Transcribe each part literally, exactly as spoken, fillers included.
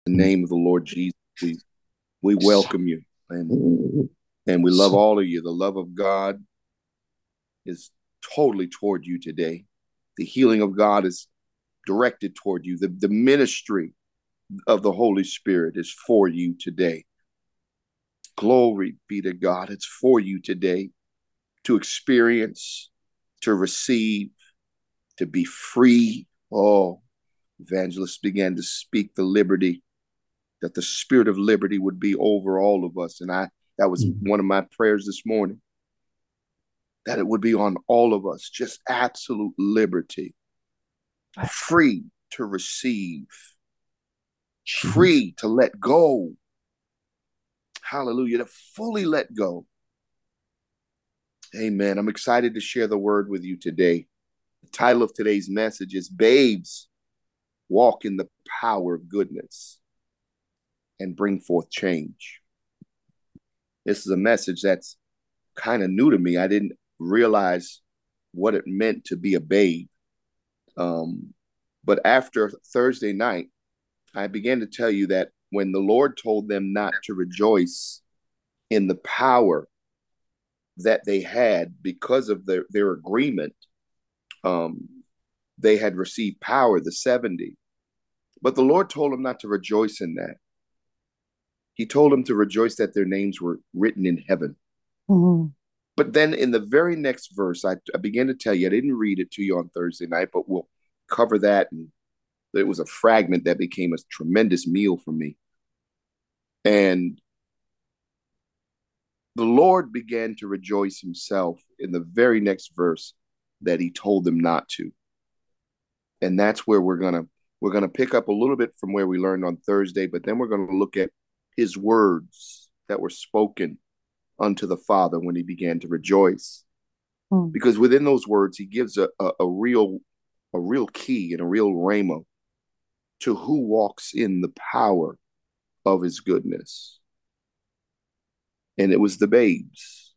In the name of the Lord Jesus, we, we welcome you and, and we love all of you. The love of God is totally toward you today. The healing of God is directed toward you. The, the ministry of the Holy Spirit is for you today. Glory be to God. It's for you today to experience, to receive, to be free. Oh, evangelists began to speak the liberty, that the spirit of liberty would be over all of us. And I, that was one of my prayers this morning, that it would be on all of us, just absolute liberty, free to receive, free to let go. Hallelujah, to fully let go. Amen. I'm excited to share the word with you today. The title of today's message is Babes Walk in the Power of Goodness and Bring Forth Change. This is a message that's kind of new to me. I didn't realize what it meant to be a babe. Um, but after Thursday night, I began to tell you that when the Lord told them not to rejoice in the power that they had because of their, their agreement, um, they had received power, the seventy. But the Lord told them not to rejoice in that. He told them to rejoice that their names were written in heaven. Mm-hmm. But then in the very next verse, I, I began to tell you, I didn't read it to you on Thursday night, but we'll cover that. And it was a fragment that became a tremendous meal for me. And the Lord began to rejoice himself in the very next verse that he told them not to. And that's where we're going to we're going to pick up a little bit from where we learned on Thursday, but then we're going to look at his words that were spoken unto the Father when he began to rejoice. Mm. Because within those words, he gives a, a, a real a real key and a real rhema to who walks in the power of his goodness. And it was the babes.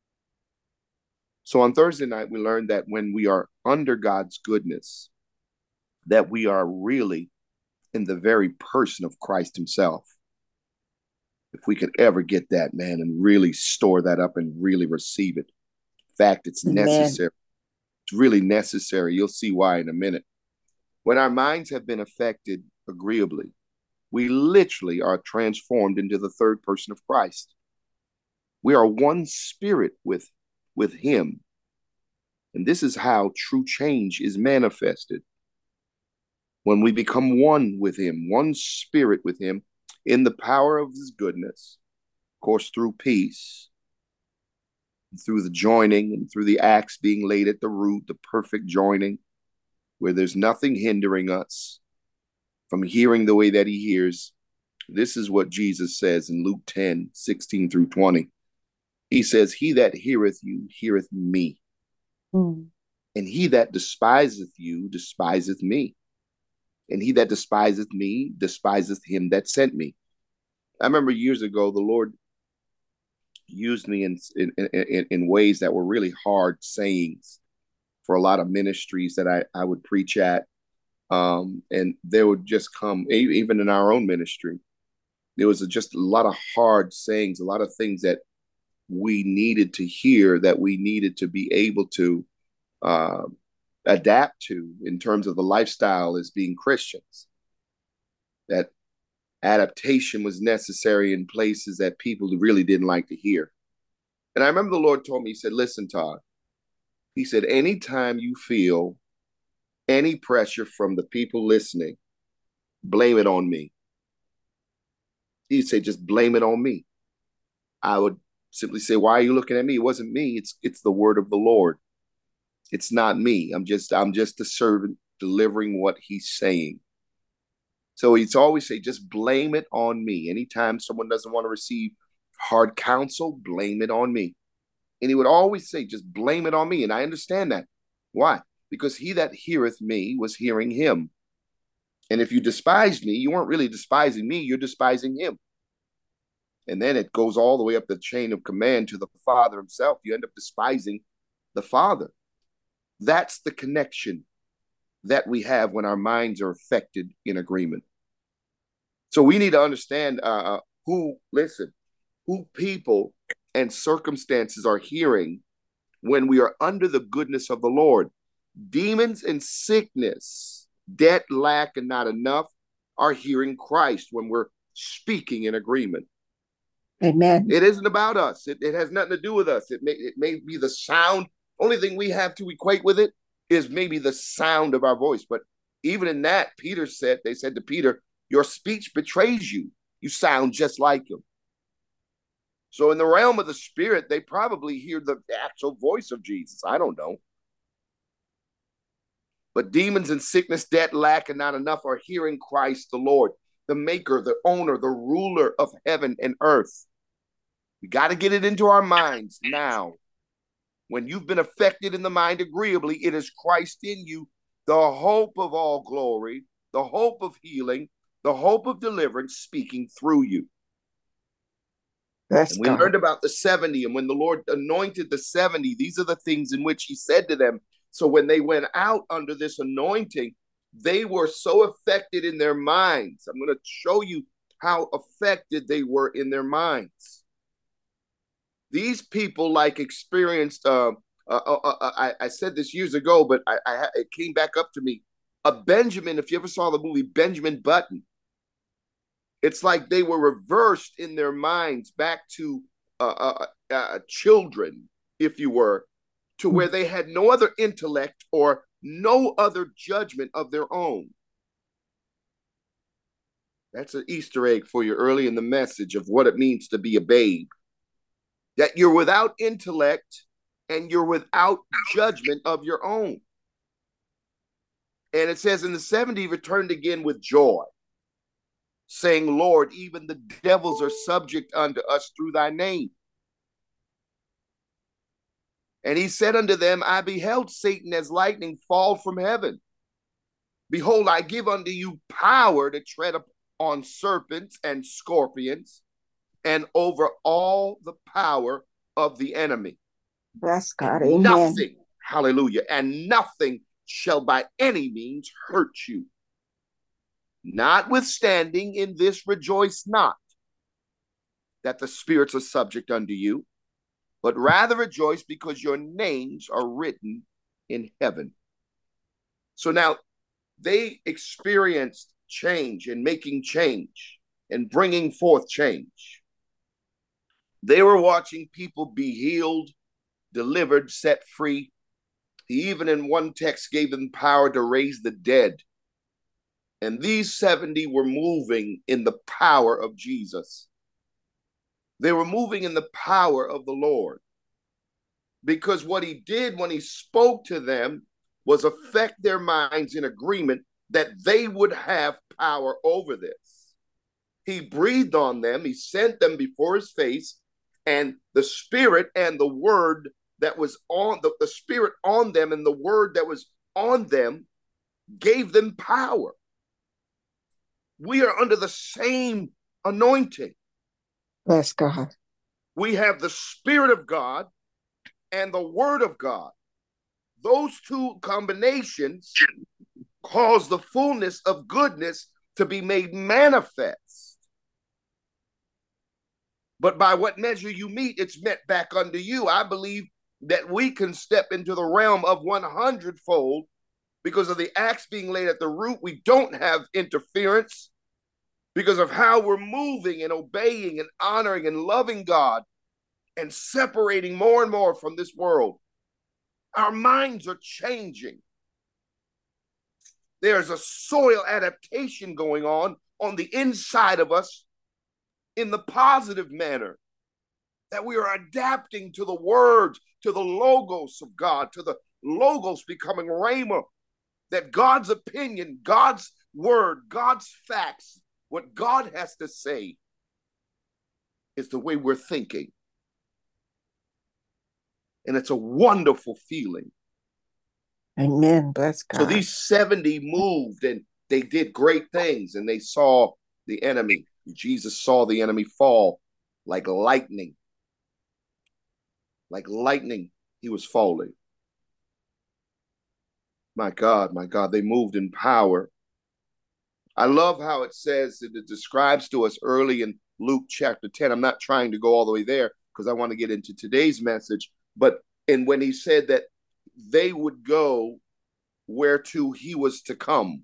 So on Thursday night, we learned that when we are under God's goodness, that we are really in the very person of Christ himself. If we could ever get that, man, and really store that up and really receive it. In fact, it's Amen. necessary. It's really necessary. You'll see why in a minute. When our minds have been affected agreeably, we literally are transformed into the third person of Christ. We are one spirit with, with him. And this is how true change is manifested. When we become one with him, one spirit with him, in the power of his goodness, of course, through peace, through the joining and through the axe being laid at the root, the perfect joining, where there's nothing hindering us from hearing the way that he hears. This is what Jesus says in Luke ten, sixteen through twenty. He says, he that heareth you, heareth me. Mm. And he that despiseth you, despiseth me. And he that despiseth me, despiseth him that sent me. I remember years ago, the Lord used me in, in, in, in ways that were really hard sayings for a lot of ministries that I, I would preach at. Um, and there would just come, even in our own ministry, there was a, just a lot of hard sayings, a lot of things that we needed to hear, that we needed to be able to uh, adapt to in terms of the lifestyle as being Christians. That adaptation was necessary in places that people really didn't like to hear. And I remember the Lord told me, he said, listen, Todd, he said, anytime you feel any pressure from the people listening, blame it on me. He said, just blame it on me. I would simply say, why are you looking at me? It wasn't me. It's it's the word of the Lord. It's not me. I'm just I'm just a servant delivering what he's saying. So he's always say, just blame it on me. Anytime someone doesn't want to receive hard counsel, blame it on me. And he would always say, just blame it on me. And I understand that. Why? Because he that heareth me was hearing him. And if you despised me, you weren't really despising me, you're despising him. And then it goes all the way up the chain of command to the Father himself. You end up despising the Father. That's the connection that we have when our minds are affected in agreement. So we need to understand uh, who, listen, who people and circumstances are hearing when we are under the goodness of the Lord. Demons and sickness, debt, lack, and not enough are hearing Christ when we're speaking in agreement. Amen. It isn't about us. It, it has nothing to do with us. It may, it may be the sound. Only thing we have to equate with it is maybe the sound of our voice. But even in that, Peter said, they said to Peter, your speech betrays you. You sound just like him. So in the realm of the spirit, they probably hear the actual voice of Jesus. I don't know. But demons and sickness, debt, lack, and not enough are hearing Christ the Lord, the maker, the owner, the ruler of heaven and earth. We got to get it into our minds now. When you've been affected in the mind agreeably, it is Christ in you, the hope of all glory, the hope of healing, the hope of deliverance speaking through you. Bless And we God. learned about the seventy, and when the Lord anointed the seventy, these are the things in which he said to them. So when they went out under this anointing, they were so affected in their minds. I'm going to show you how affected they were in their minds. These people like experienced, uh, uh, uh, uh, I, I said this years ago, but I, I, it came back up to me. A Benjamin, if you ever saw the movie Benjamin Button, it's like they were reversed in their minds back to uh, uh, uh, children, if you were, to where they had no other intellect or no other judgment of their own. That's an Easter egg for you early in the message of what it means to be a babe. That you're without intellect and you're without judgment of your own. And it says in the seventy, returned again with joy, saying, Lord, even the devils are subject unto us through thy name. And he said unto them, I beheld Satan as lightning fall from heaven. Behold, I give unto you power to tread upon serpents and scorpions and over all the power of the enemy. Bless God. And Amen. nothing, hallelujah, and nothing shall by any means hurt you. Notwithstanding, in this rejoice not that the spirits are subject unto you, but rather rejoice because your names are written in heaven. So now they experienced change and making change and bringing forth change. They were watching people be healed, delivered, set free. He even in one text gave them power to raise the dead. And these seventy were moving in the power of Jesus. They were moving in the power of the Lord. Because what he did when he spoke to them was affect their minds in agreement that they would have power over this. He breathed on them, he sent them before his face, and the spirit and the word that was on the, the spirit on them and the word that was on them gave them power. We are under the same anointing. Bless God. We have the Spirit of God and the Word of God. Those two combinations cause the fullness of goodness to be made manifest. But by what measure you meet, it's met back unto you. I believe that we can step into the realm of one hundred fold because of the axe being laid at the root. We don't have interference because of how we're moving and obeying and honoring and loving God and separating more and more from this world. Our minds are changing. There's a soil adaptation going on on the inside of us in the positive manner, that we are adapting to the words, to the logos of God, to the logos becoming rhema, that God's opinion, God's word, God's facts, what God has to say is the way we're thinking. And it's a wonderful feeling. Amen. Bless God. So these seventy moved and they did great things, and they saw the enemy. Jesus saw the enemy fall like lightning. Like lightning, he was falling. My God, my God, they moved in power. I love how it says that it describes to us early in Luke chapter ten. I'm not trying to go all the way there because I want to get into today's message. But and when he said that they would go whereto he was to come,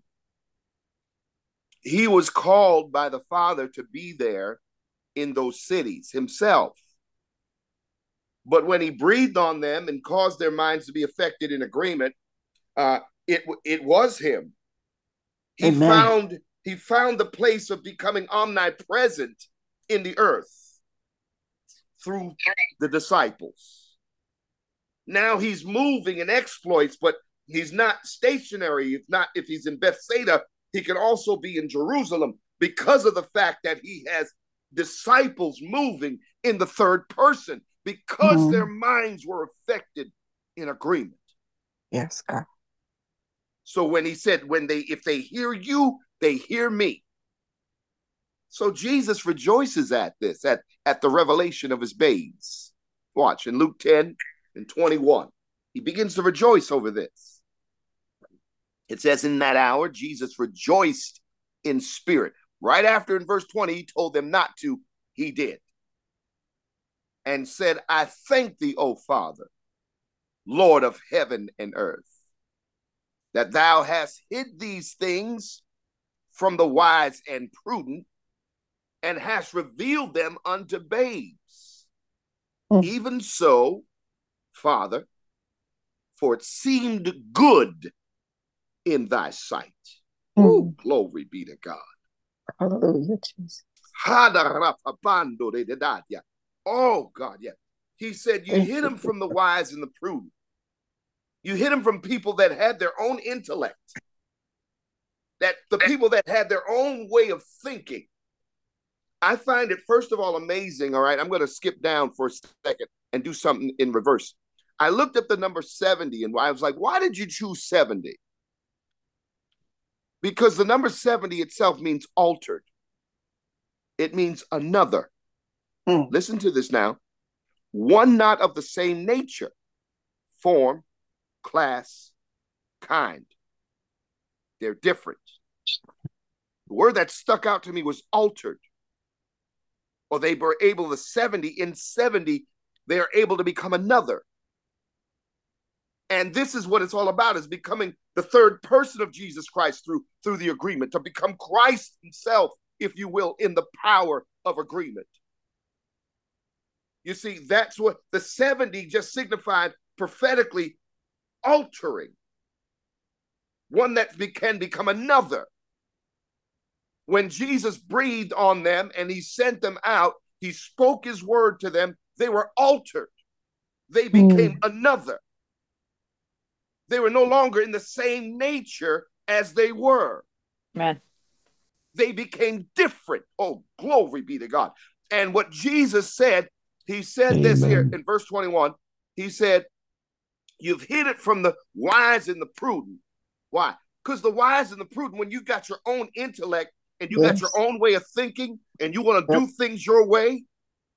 he was called by the Father to be there in those cities himself. But when he breathed on them and caused their minds to be affected in agreement, uh, it it was him. He Amen. found he found the place of becoming omnipresent in the earth through the disciples. Now he's moving in exploits, but he's not stationary. If not, if he's in Bethsaida, he can also be in Jerusalem because of the fact that he has disciples moving in the third person, because mm. their minds were affected in agreement. Yes, God. So when he said, when they, if they hear you, they hear me. So Jesus rejoices at this, at, at the revelation of his babes. Watch in Luke ten and twenty-one. He begins to rejoice over this. It says, in that hour, Jesus rejoiced in spirit. Right after in verse twenty, he told them not to, he did. And said, I thank thee, O Father, Lord of heaven and earth, that thou hast hid these things from the wise and prudent, and hast revealed them unto babes. Mm. Even so, Father, for it seemed good in thy sight. Mm. Oh, glory be to God. Hallelujah, Jesus. Oh, God, yeah. He said, you hid them from the wise and the prudent. You hid them from people that had their own intellect, that the people that had their own way of thinking. I find it, first of all, amazing. All right, I'm going to skip down for a second and do something in reverse. I looked up the number seventy and I was like, why did you choose seventy? Because the number seventy itself means altered. It means another. Mm. Listen to this now. One not of the same nature, form, class, kind. They're different. The word that stuck out to me was altered. Or they were able to seventy, in seventy, they are able to become another. And this is what it's all about, is becoming the third person of Jesus Christ through, through the agreement, to become Christ himself, if you will, in the power of agreement. You see, that's what the seventy just signified prophetically, altering. One that be, can become another. When Jesus breathed on them and he sent them out, he spoke his word to them. They were altered. They became mm. another. They were no longer in the same nature as they were. Man. They became different. Oh, glory be to God. And what Jesus said, he said Amen. This here in verse twenty-one. He said, you've hid it from the wise and the prudent. Why? Because the wise and the prudent, when you got your own intellect and you yes. got your own way of thinking and you want to yep. do things your way,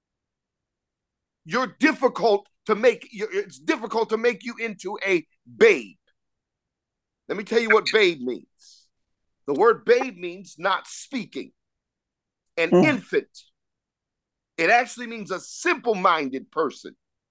you're difficult to make, it's difficult to make you into a babe. Let me tell you what babe means. The word babe means not speaking, an mm. infant. It actually means a simple-minded person.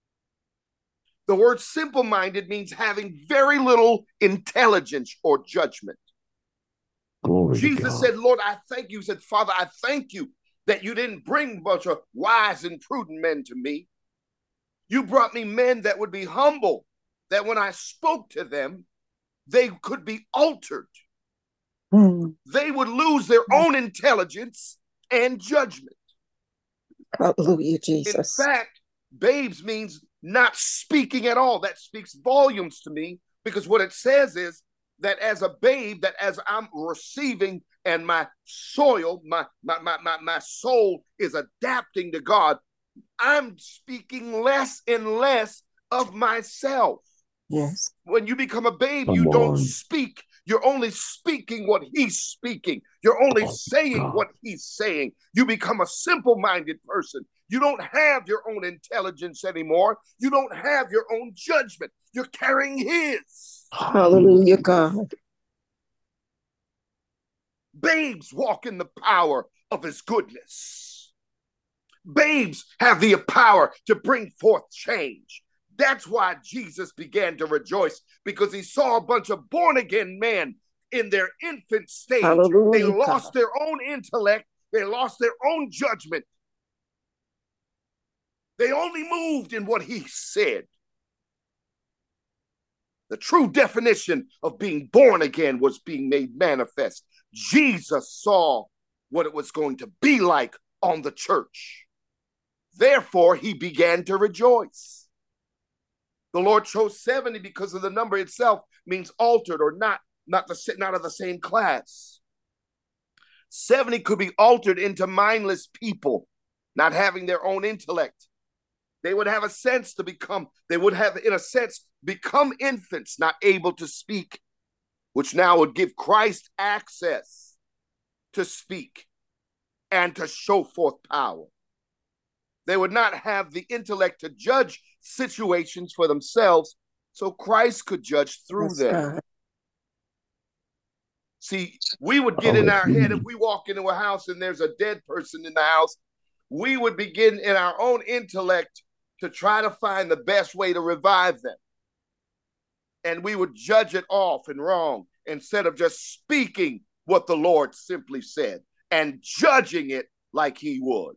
The word simple-minded means having very little intelligence or judgment. Glory Jesus said, Lord, I thank you. He said, Father, I thank you that you didn't bring a bunch of wise and prudent men to me. You brought me men that would be humble, that when I spoke to them, they could be altered. Mm. They would lose their own intelligence and judgment. Hallelujah, Jesus. In fact, babes means not speaking at all. That speaks volumes to me, because what it says is that as a babe, that as I'm receiving and my soil, my, my, my, my, my soul is adapting to God, I'm speaking less and less of myself. Yes. When you become a babe, Come you don't on. speak. You're only speaking what he's speaking. You're only Oh, saying God. what he's saying. You become a simple-minded person. You don't have your own intelligence anymore. You don't have your own judgment. You're carrying his. Hallelujah, God. Babes walk in the power of his goodness. Babes have the power to bring forth change. That's why Jesus began to rejoice, because he saw a bunch of born-again men in their infant stage. Hallelujah, They God. lost their own intellect. They lost their own judgment. They only moved in what he said. The true definition of being born again was being made manifest. Jesus saw what it was going to be like on the church. Therefore, he began to rejoice. The Lord chose seventy because of the number itself means altered or not, not, the, not of the same class. seventy could be altered into mindless people, not having their own intellect. They would have a sense to become, they would have, in a sense, become infants, not able to speak, which now would give Christ access to speak and to show forth power. They would not have the intellect to judge situations for themselves, so Christ could judge through Yes, them. God. See, we would get in our head, Hallelujah. if we walk into a house and there's a dead person in the house, we would begin in our own intellect to try to find the best way to revive them. And we would judge it off and wrong instead of just speaking what the Lord simply said and judging it like he would.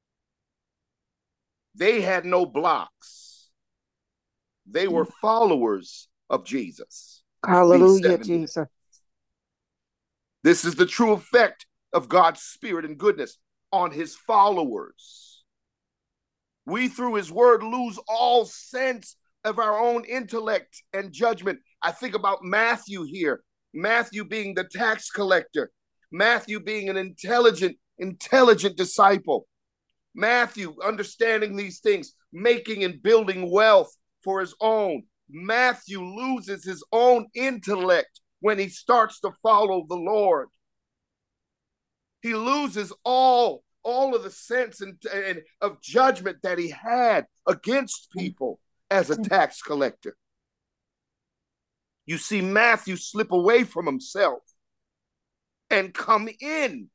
They had no blocks. They were followers of Jesus. Hallelujah, Jesus. This is the true effect of God's spirit and goodness on his followers. We, through his word, lose all sense of our own intellect and judgment. I think about Matthew here. Matthew being the tax collector. Matthew being an intelligent, intelligent disciple. Matthew understanding these things, making and building wealth for his own. Matthew loses his own intellect when he starts to follow the Lord. He loses all, all of the sense and, and of judgment that he had against people as a tax collector. You see Matthew slip away from himself and come in.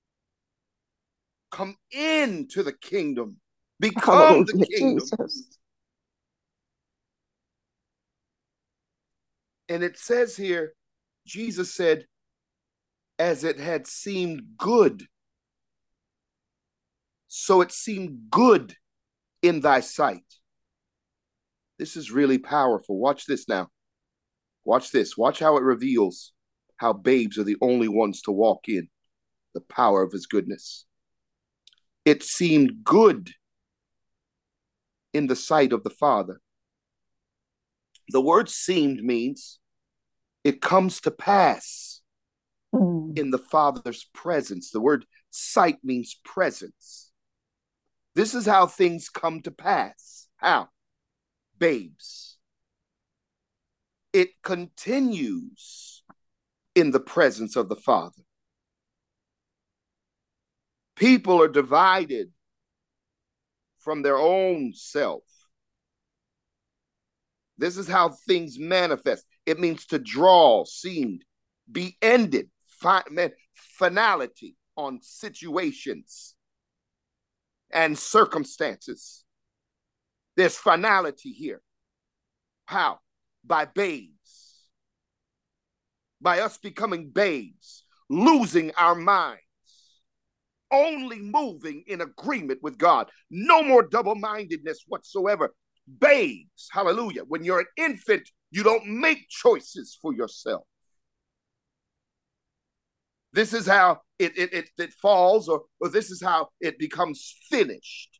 Come into the kingdom. Become Hallelujah, the kingdom. Jesus. And it says here, Jesus said, as it had seemed good, so it seemed good in thy sight. This is really powerful. Watch this now. Watch this. Watch how it reveals how babes are the only ones to walk in the power of his goodness. It seemed good in the sight of the Father. The word seemed means it comes to pass Mm. in the Father's presence. The word sight means presence. This is how things come to pass. How? Babes. It continues in the presence of the Father. People are divided from their own self. This is how things manifest. It means to draw, seemed, be ended, fi- finality on situations and circumstances. There's finality here. How? By babes. By us becoming babes, losing our minds, only moving in agreement with God. No more double-mindedness whatsoever. Babes, hallelujah. When you're an infant, you don't make choices for yourself. This is how it, it, it, it falls, or, or this is how it becomes finished.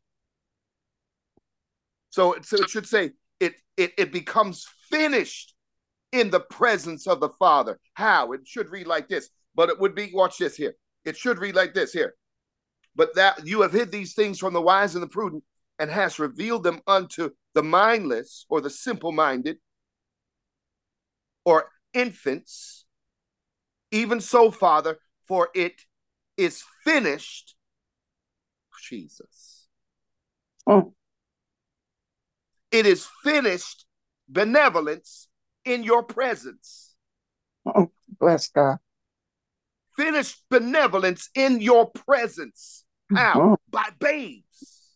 So, so it should say, it, it, it becomes finished in the presence of the Father. How? It should read like this, but it would be, watch this here. It should read like this here. But that you have hid these things from the wise and the prudent, and hast revealed them unto the mindless, or the simple-minded, or infants. Even so, Father, for it is finished. Jesus. Mm. It is finished benevolence in your presence. Mm. Bless God. finished benevolence in your presence. How? Mhm. By babes.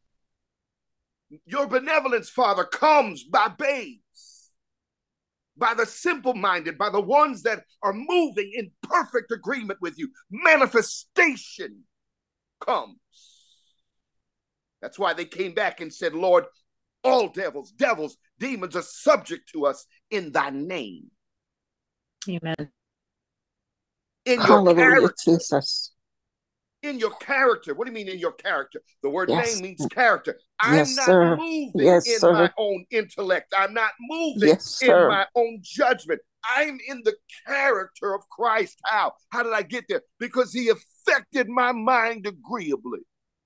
Your benevolence, Father, comes by babes, by the simple-minded, by the ones that are moving in perfect agreement with you. Manifestation comes. That's why they came back and said, Lord, all devils, devils, demons are subject to us in thy name. Amen. In your Hallelujah, character. Jesus. In your character. What do you mean in your character? The word Yes. name means character. I'm Yes, not sir. moving Yes, in sir. my own intellect. I'm not moving Yes, in sir. my own judgment. I'm in the character of Christ. How? How did I get there? Because he affected my mind agreeably.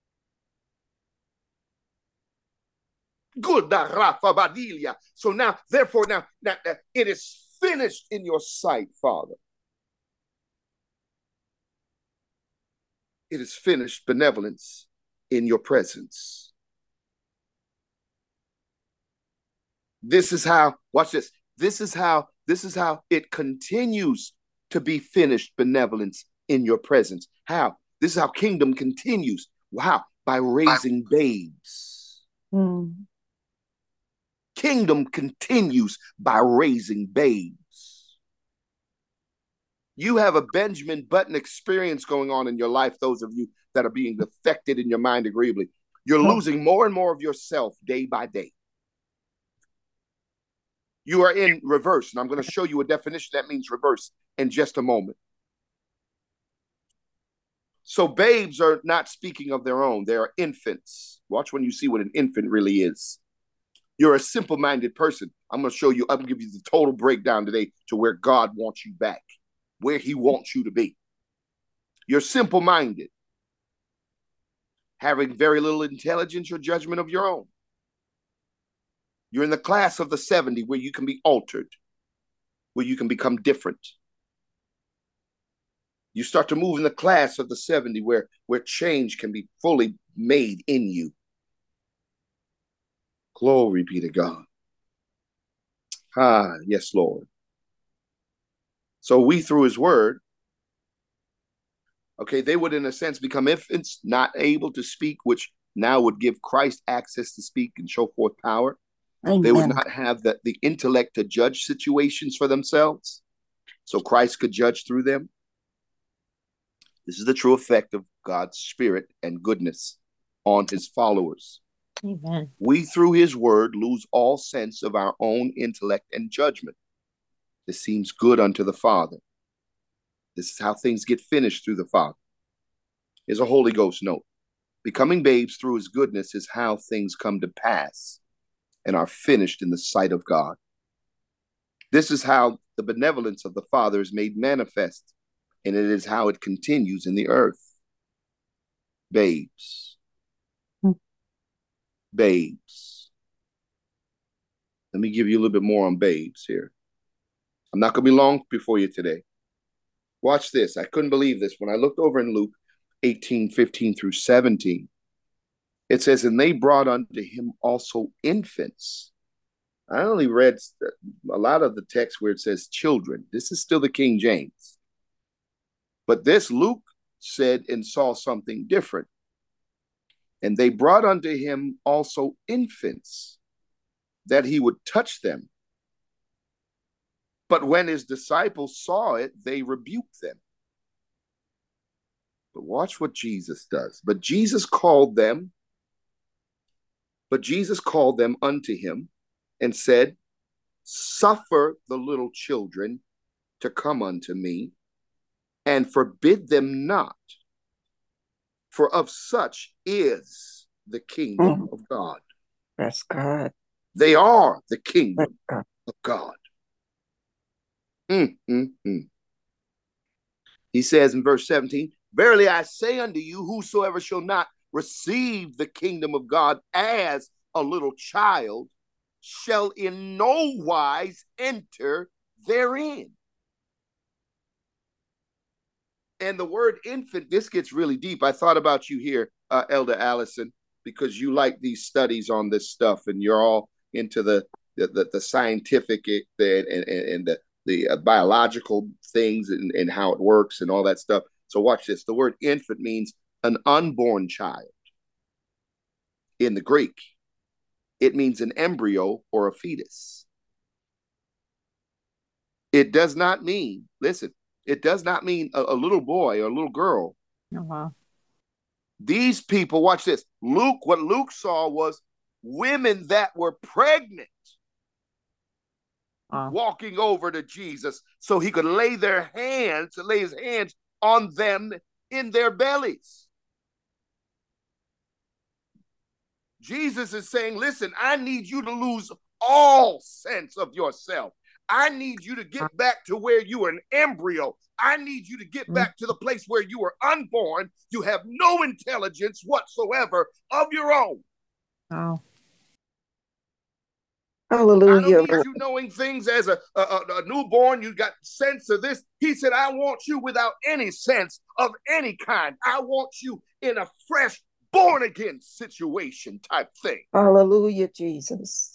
Good, Rafa Badilia. So now, therefore, now, now, now it is finished in your sight, Father. It is finished benevolence in your presence. This is how, watch this. This is how, this is how it continues to be finished benevolence in your presence. How? This is how kingdom continues. Wow. By raising babes. Mm. Kingdom continues by raising babes. You have a Benjamin Button experience going on in your life, those of you that are being affected in your mind agreeably. You're Oh. losing more and more of yourself day by day. You are in reverse, and I'm going to show you a definition that means reverse in just a moment. So babes are not speaking of their own. They are infants. Watch when you see what an infant really is. You're a simple-minded person. I'm going to show you, I'm going to give you the total breakdown today to where God wants you back, where he wants you to be. You're simple-minded, having very little intelligence or judgment of your own. You're in the class of the seventy where you can be altered, where you can become different. You start to move in the class of the seventy where, where change can be fully made in you. Glory be to God. Ah, yes, Lord. So we, through his word, okay, they would in a sense become infants, not able to speak, which now would give Christ access to speak and show forth power. Amen. They would not have the, the intellect to judge situations for themselves, so Christ could judge through them. This is the true effect of God's spirit and goodness on his followers. Amen. We, through his word, lose all sense of our own intellect and judgment. This seems good unto the Father. This is how things get finished through the Father. Here's a Holy Ghost note. Becoming babes through his goodness is how things come to pass and are finished in the sight of God. This is how the benevolence of the Father is made manifest, and it is how it continues in the earth. Babes. Hmm. Babes. Let me give you a little bit more on babes here. I'm not going to be long before you today. Watch this. I couldn't believe this. When I looked over in Luke eighteen, fifteen through seventeen, it says, and they brought unto him also infants. I only read a lot of the text where it says children. This is still the King James. But this Luke said and saw something different. And they brought unto him also infants, that he would touch them. But when his disciples saw it, they rebuked them. But watch what Jesus does. But Jesus called them, but Jesus called them unto him and said, suffer the little children to come unto me, and forbid them not, for of such is the kingdom Mm. of God. That's God. They are the That's kingdom God. of God. Mm, mm, mm. He says in verse seventeen, verily I say unto you, whosoever shall not receive the kingdom of God as a little child shall in no wise enter therein. And the word infant, this gets really deep. I thought about you here, uh, Elder Allison, because you like these studies on this stuff and you're all into the the, the, the scientific and, and, and the the uh, biological things and, and how it works and all that stuff. So watch this. The word infant means an unborn child. In the Greek, it means an embryo or a fetus. It does not mean, listen, it does not mean a, a little boy or a little girl. Oh, wow. These people, watch this. Luke, what Luke saw was women that were pregnant Wow. walking over to Jesus so he could lay their hands, lay his hands on them in their bellies. Jesus is saying, listen, I need you to lose all sense of yourself. I need you to get back to where you were an embryo. I need you to get back to the place where you were unborn. You have no intelligence whatsoever of your own. Wow. Hallelujah. I don't need you knowing things as a, a, a newborn. You got sense of this. He said, I want you without any sense of any kind. I want you in a fresh, born again situation type thing. Hallelujah, Jesus.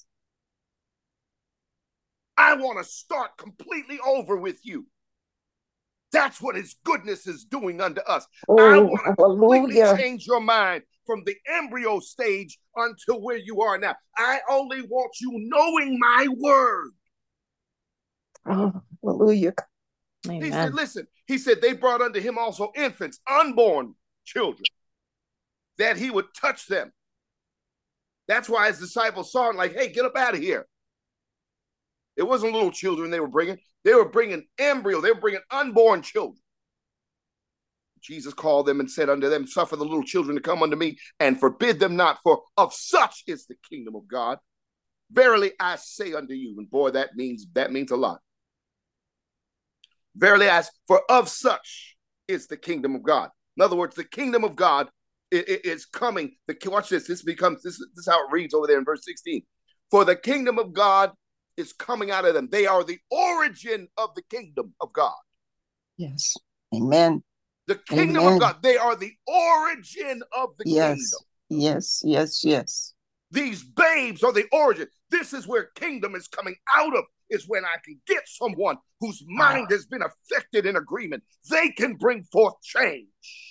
I want to start completely over with you. That's what his goodness is doing unto us. Oh, I want to completely hallelujah. change your mind from the embryo stage until where you are now. I only want you knowing my word. Oh, hallelujah. Amen. He said, listen, he said, they brought unto him also infants, unborn children, that he would touch them. That's why his disciples saw him like, hey, get up out of here. It wasn't little children they were bringing. They were bringing embryo. They were bringing unborn children. Jesus called them and said unto them, suffer the little children to come unto me and forbid them not, for of such is the kingdom of God. Verily I say unto you, and boy, that means, that means a lot. Verily I say, for of such is the kingdom of God. In other words, the kingdom of God is coming. The, watch this. This becomes, this, this is how it reads over there in verse sixteen. For the kingdom of God is coming out of them. They are the origin of the kingdom of God. Yes. Amen. The kingdom Amen. of God. They are the origin of the Yes. kingdom. Yes. Yes. Yes. These babes are the origin. This is where kingdom is coming out of, is when I can get someone whose mind has been affected in agreement. They can bring forth change.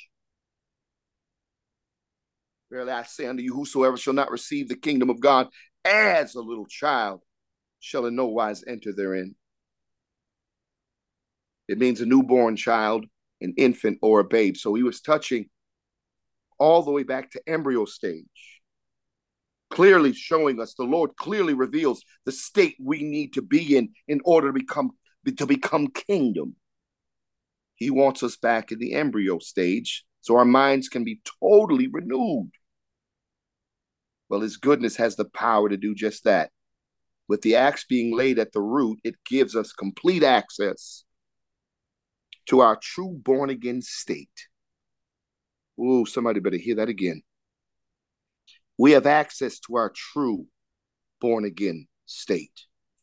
Verily I say unto you, whosoever shall not receive the kingdom of God as a little child shall in no wise enter therein. It means a newborn child, an infant, or a babe. So he was touching all the way back to embryo stage, clearly showing us, the Lord clearly reveals the state we need to be in in order to become, to become kingdom. He wants us back in the embryo stage so our minds can be totally renewed. Well, his goodness has the power to do just that. With the axe being laid at the root, it gives us complete access to our true born-again state. Ooh, somebody better hear that again. We have access to our true born-again state,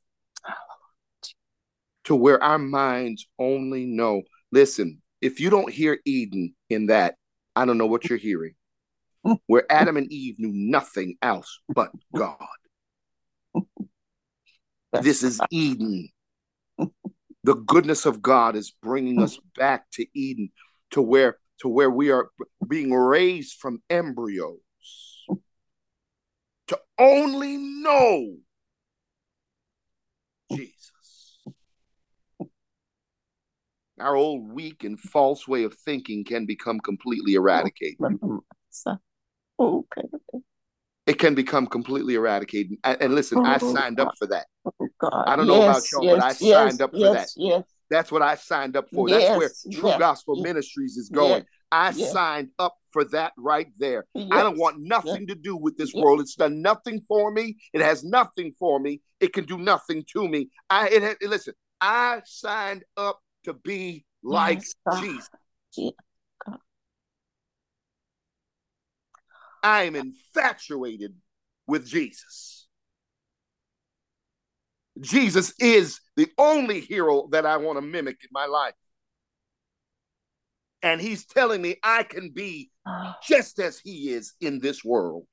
to where our minds only know. Listen, if you don't hear Eden in that, I don't know what you're hearing. Where Adam and Eve knew nothing else but God. This is Eden. The goodness of God is bringing us back to Eden, to where, to where we are being raised from embryos to only know Jesus. Our old weak and false way of thinking can become completely eradicated. Okay. It can become completely eradicated. And, and listen, I signed up for that. Oh, God. I don't know about Yes, y'all, yes, but I yes, signed up for yes, that. yes, That's what I signed up for. yes, That's where True yes, Gospel yes, Ministries is going. yes, I yes, signed up for that right there. yes, I don't want yes, nothing to do with this yes. world. It's done nothing for me. It has nothing for me. It can do nothing to me. I it had, listen, I signed up to be like Yes, God. Jesus. Yeah, God. I am infatuated with Jesus. Jesus is the only hero that I want to mimic in my life. And he's telling me I can be just as he is in this world.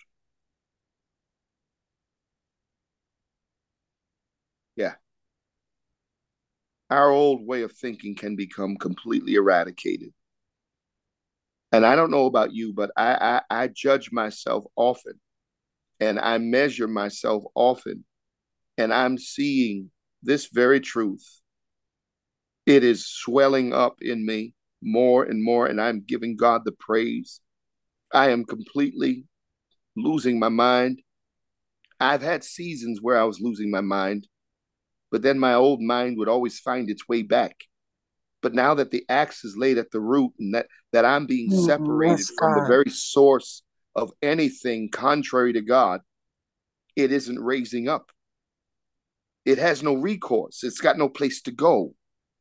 Yeah. our old way of thinking can become completely eradicated. And I don't know about you, but I, I, I judge myself often and I measure myself often. And I'm seeing this very truth. It is swelling up in me more and more, and I'm giving God the praise. I am completely losing my mind. I've had seasons where I was losing my mind, but then my old mind would always find its way back. But now that the axe is laid at the root and that, that I'm being Mm, separated yes, from the God. very source of anything contrary to God, it isn't raising up. It has no recourse. It's got no place to go.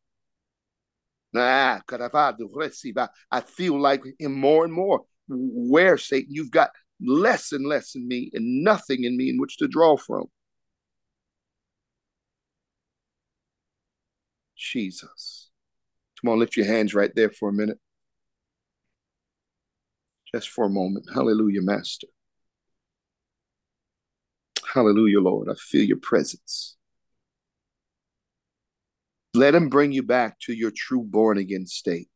Nah, I feel like him more and more. Where, Satan? You've got less and less in me and nothing in me in which to draw from. Jesus. Come on, lift your hands right there for a minute. Just for a moment. Hallelujah, Master. Hallelujah, Lord. I feel your presence. Let him bring you back to your true born-again state.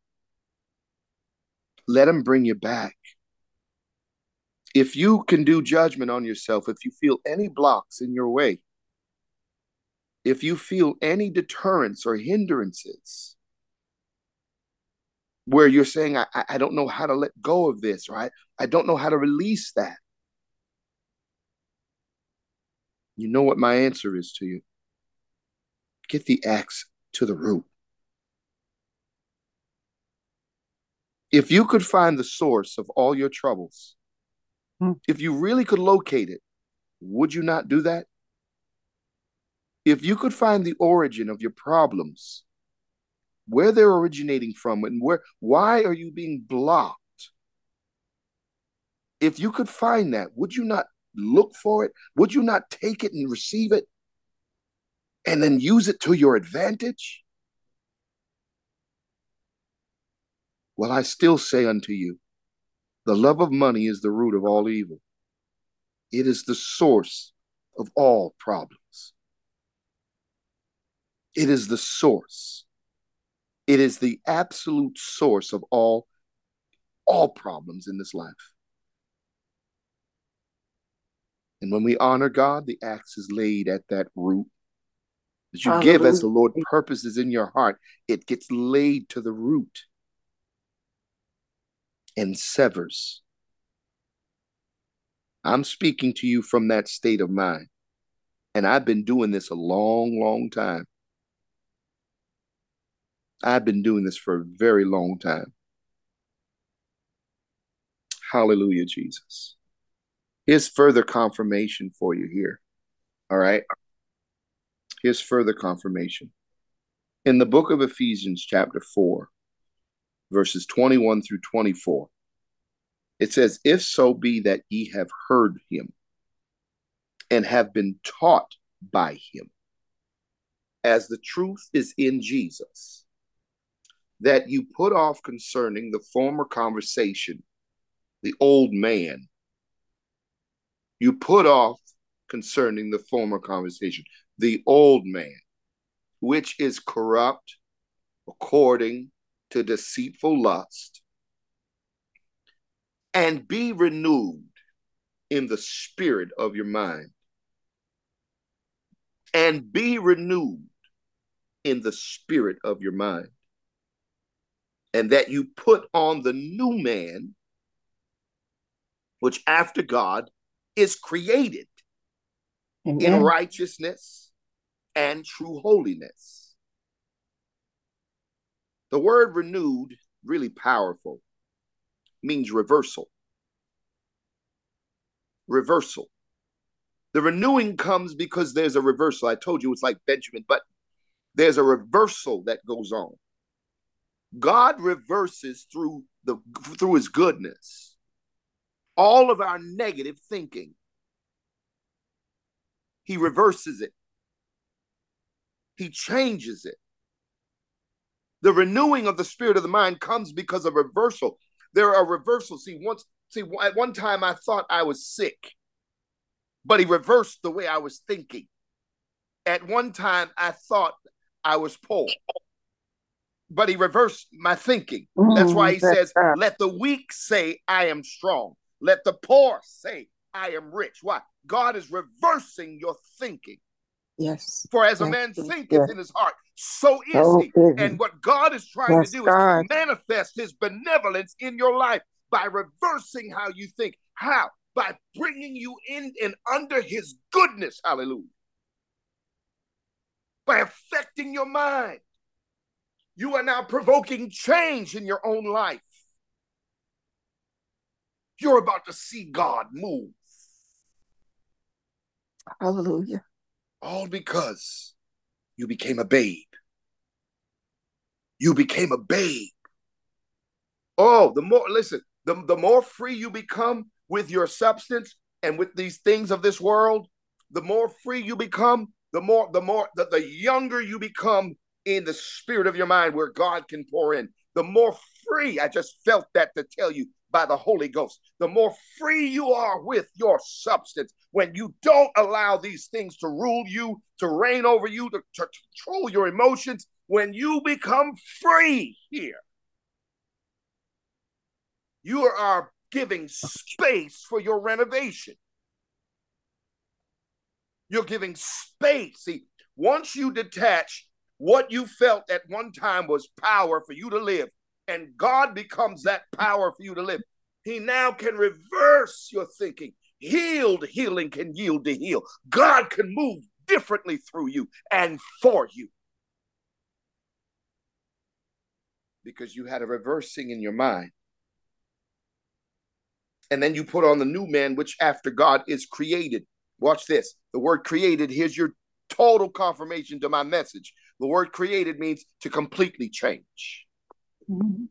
Let him bring you back. If you can do judgment on yourself, if you feel any blocks in your way, if you feel any deterrence or hindrances where you're saying, I, I don't know how to let go of this, right? I don't know how to release that. You know what my answer is to you. Get the axe to the root. If you could find the source of all your troubles, Hmm. if you really could locate it, would you not do that? If you could find the origin of your problems, where they're originating from, and where, why are you being blocked? If you could find that, would you not look for it? Would you not take it and receive it and then use it to your advantage? Well, I still say unto you, the love of money is the root of all evil. It is the source of all problems. It is the source. It is the absolute source of all, all problems in this life. And when we honor God, the axe is laid at that root. As you give as the Lord purposes in your heart, it gets laid to the root and severs. I'm speaking to you from that state of mind. And I've been doing this a long, long time. I've been doing this for a very long time. Hallelujah, Jesus. Here's further confirmation for you here. All right. Here's further confirmation. In the book of Ephesians, chapter four, verses twenty-one through twenty-four, it says, if so be that ye have heard him and have been taught by him, as the truth is in Jesus, that you put off concerning the former conversation, the old man. You put off concerning the former conversation, the old man, which is corrupt according to deceitful lust, and be renewed in the spirit of your mind. And be renewed in the spirit of your mind. And that you put on the new man, which after God is created Amen. In righteousness and true holiness. The word renewed, really powerful, means reversal. Reversal. The renewing comes because there's a reversal. I told you it's like Benjamin Button. There's a reversal that goes on. God reverses through the through his goodness all of our negative thinking. He reverses it. He changes it. The renewing of the spirit of the mind comes because of reversal. There are reversals. See, once, see, at one time I thought I was sick, but he reversed the way I was thinking. At one time I thought I was poor. But he reversed my thinking. Mm, That's why he yes, says, God. let the weak say, I am strong. Let the poor say, I am rich. Why? God is reversing your thinking. Yes. For as a Yes, man yes, thinketh yes. in his heart, so is So he. is And he. what God is trying Yes, to do is God. manifest his benevolence in your life by reversing how you think. How? By bringing you in and under his goodness. Hallelujah. By affecting your mind. You are now provoking change in your own life. You're about to see God move. Hallelujah. All because you became a babe. You became a babe. Oh, the more, listen, the, the more free you become with your substance and with these things of this world, the more free you become, the more, the more, the, the younger you become in the spirit of your mind where God can pour in. The more free, I just felt that to tell you by the Holy Ghost, the more free you are with your substance when you don't allow these things to rule you, to reign over you, to, to control your emotions, when you become free here. You are giving space for your renovation. You're giving space. See, once you detach what you felt at one time was power for you to live, and God becomes that power for you to live, he now can reverse your thinking. Healed healing can yield to heal. God can move differently through you and for you. Because you had a reversing in your mind. And then you put on the new man, which after God is created. Watch this. The word created, here's your total confirmation to my message. The word created means to completely change. Mm-hmm.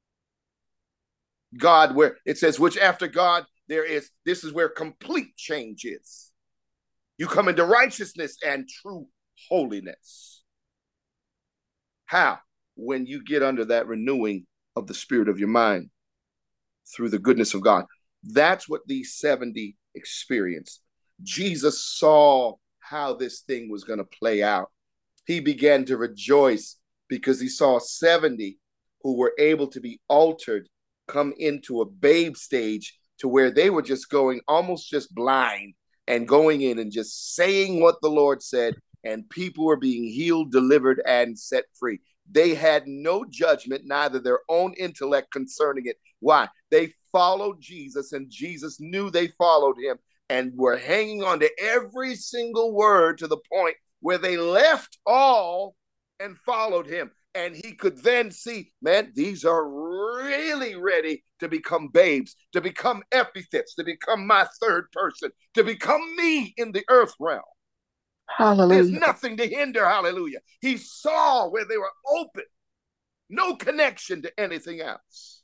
God, where it says, which after God there is, this is where complete change is. You come into righteousness and true holiness. How? When you get under that renewing of the spirit of your mind through the goodness of God. That's what these seventy experienced. Jesus saw how this thing was going to play out. He began to rejoice because he saw seventy who were able to be altered come into a babe stage to where they were just going almost just blind and going in and just saying what the Lord said, and people were being healed, delivered, and set free. They had no judgment, neither their own intellect concerning it. Why? They followed Jesus, and Jesus knew they followed him and were hanging on to every single word to the point where they left all and followed him. And he could then see, man, these are really ready to become babes, to become epithets, to become my third person, to become me in the earth realm. Hallelujah. There's nothing to hinder, hallelujah. He saw where they were open, no connection to anything else.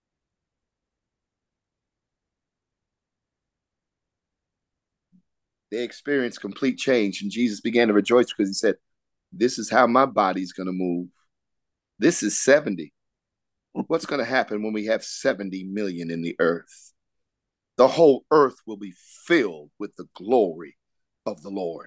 They experienced complete change, and Jesus began to rejoice because he said, this is how my body's going to move. This is seventy. What's going to happen when we have seventy million in the earth? The whole earth will be filled with the glory of the Lord.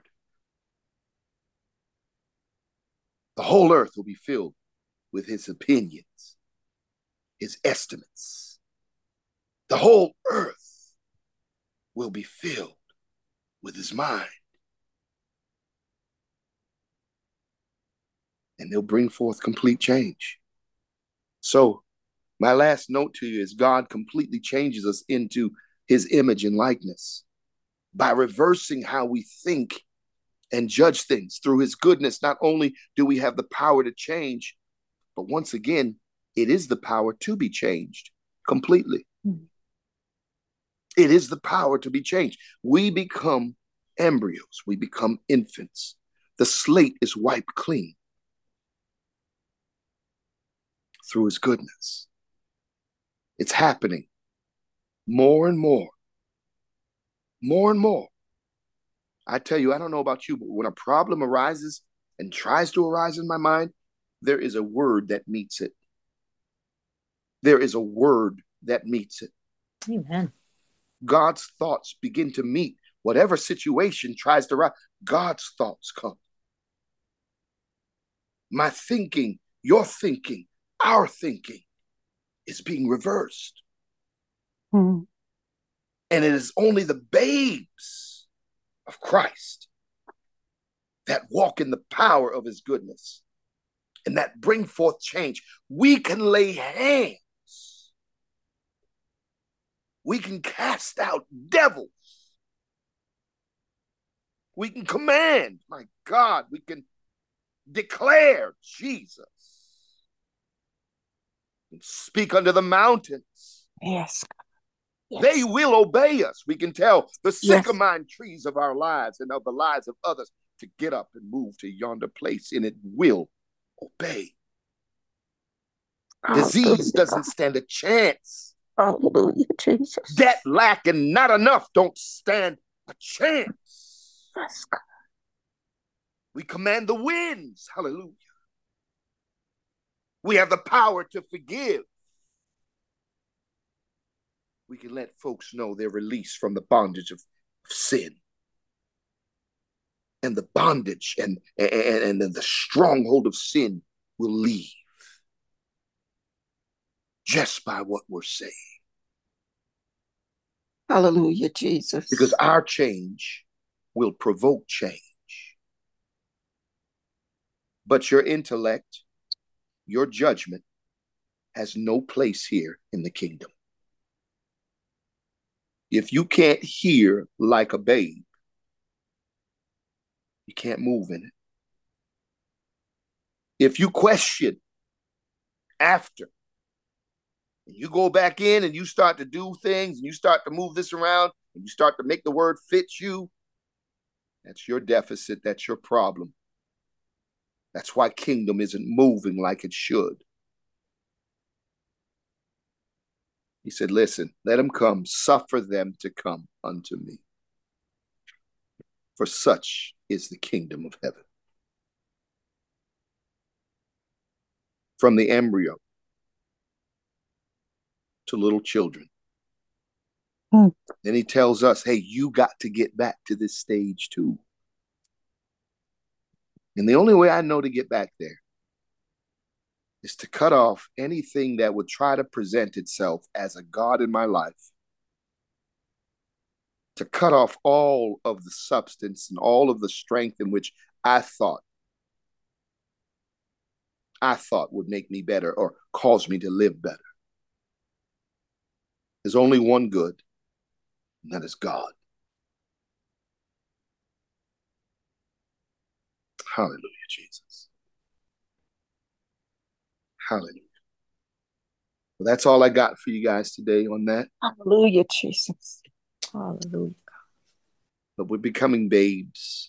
The whole earth will be filled with his opinions, his estimates. The whole earth will be filled with his mind. And they'll bring forth complete change. So my last note to you is God completely changes us into his image and likeness by reversing how we think and judge things through his goodness. Not only do we have the power to change, but once again, it is the power to be changed completely. Mm-hmm. It is the power to be changed. We become embryos. We become infants. The slate is wiped clean through his goodness. It's happening more and more, more and more. I tell you, I don't know about you, but when a problem arises and tries to arise in my mind, there is a word that meets it. There is a word that meets it. Amen. God's thoughts begin to meet whatever situation tries to rise. God's thoughts come. My thinking, your thinking, our thinking is being reversed. Mm. And it is only the babes of Christ that walk in the power of his goodness and that bring forth change. We can lay hands. We can cast out devils. We can command, my God, we can declare Jesus. And speak unto the mountains. Yes. Yes. They will obey us. We can tell the Yes. sycamine trees of our lives and of the lives of others to get up and move to yonder place, and it will obey. Disease Hallelujah. doesn't stand a chance. Hallelujah, Jesus. Debt, lack, and not enough don't stand a chance. Yes, God. We command the winds. Hallelujah. We have the power to forgive. We can let folks know they're released from the bondage of, of sin. And the bondage and, and, and the stronghold of sin will leave just by what we're saying. Hallelujah, Jesus. Because our change will provoke change. But your intellect, your judgment has no place here in the kingdom. If you can't hear like a babe, you can't move in it. If you question after, and you go back in and you start to do things and you start to move this around and you start to make the word fit you, that's your deficit, that's your problem. That's why kingdom isn't moving like it should. He said, listen, let them come, suffer them to come unto me. For such is the kingdom of heaven. From the embryo to little children. Hmm. Then he tells us, hey, you got to get back to this stage too. And the only way I know to get back there is to cut off anything that would try to present itself as a God in my life. To cut off all of the substance and all of the strength in which I thought, I thought would make me better or cause me to live better. There's only one good, and that is God. Hallelujah, Jesus. Hallelujah. Well, that's all I got for you guys today on that. Hallelujah, Jesus. Hallelujah. But we're becoming babes.